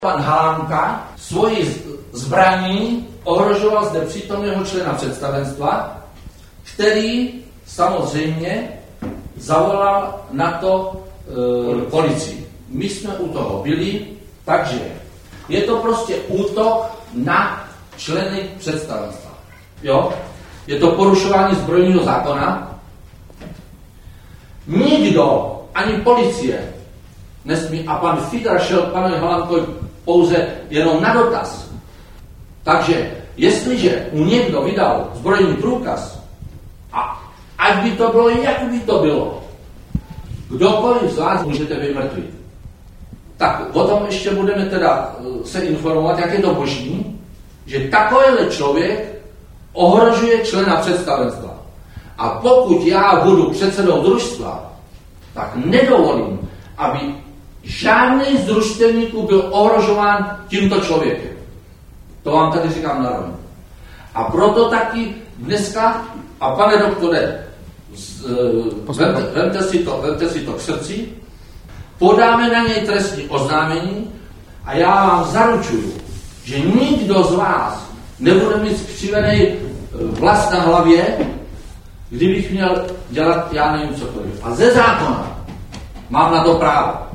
Pan Halánka svoji zbraní ohrožoval zde přítomného člena představenstva, který samozřejmě zavolal na to policii. My jsme u toho byli, takže je to prostě útok na členy představenstva. Jo? Je to porušování zbrojního zákona. Nikdo, ani policie, nesmí, a pan Fidra šel panu Halánkovi pouze jenom na dotaz. Takže jestliže mu někdo vydal zbrojní průkaz, a ať by to bylo, jak by to bylo, kdokoliv z vás můžete být mrtvý. Tak o tom ještě budeme teda se informovat, jak je to možný, že takovýhle člověk ohrožuje člena představenstva. A pokud já budu předsedou družstva, tak nedovolím, aby žádný z družstevníků byl ohrožován tímto člověkem. To vám tady říkám na rovinu. A proto taky dneska, a pane doktore, vemte si to k srdci, podáme na něj trestní oznámení a já vám zaručuju, že nikdo z vás nebude mít skřivený vlas na hlavě, kdybych měl dělat já nevím cokoliv. A ze zákona mám na to právo.